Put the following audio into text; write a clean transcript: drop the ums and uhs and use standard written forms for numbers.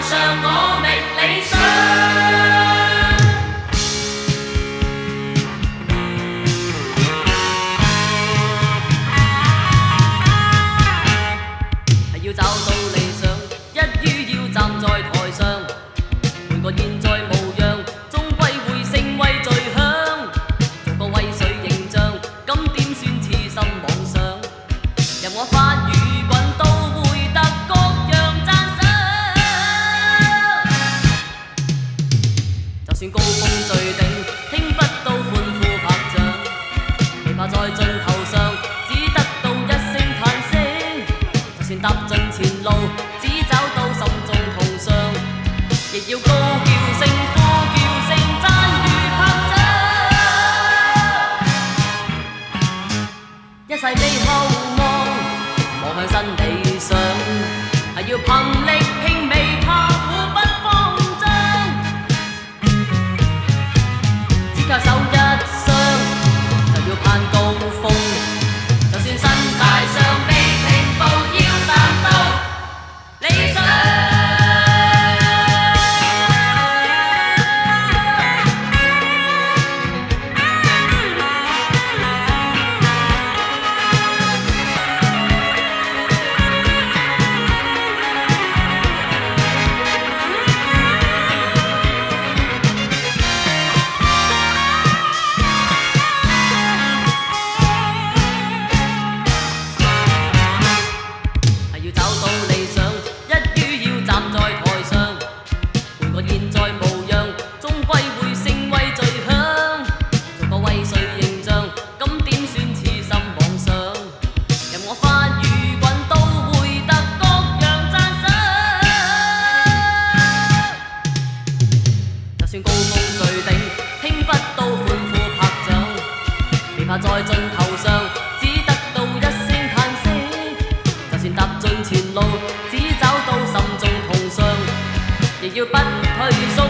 上我覓理想。係要找到理想，一於要站在台上，換個現在模樣，終歸會成為最響。做個威水形象，咁點算痴心妄想？任我發語滾都會得各樣讚賞。就算高峰最頂，聽不到歡呼拍掌，未怕在盡頭上，只得到一聲嘆息。就算踏盡前路，只找到心中痛傷，亦要高叫聲、呼叫聲、讚譽拍掌。一世未後望，望向新理想，係要憑力拼，未怕苦不慌張。只靠手一雙，就要攀高峰。就算身大上被平步，要達到理想。高峰最頂，聽不到歡呼拍掌，未怕在盡頭上，只得到一聲嘆息。就算踏盡前路，只找到心中痛傷，亦要不退縮。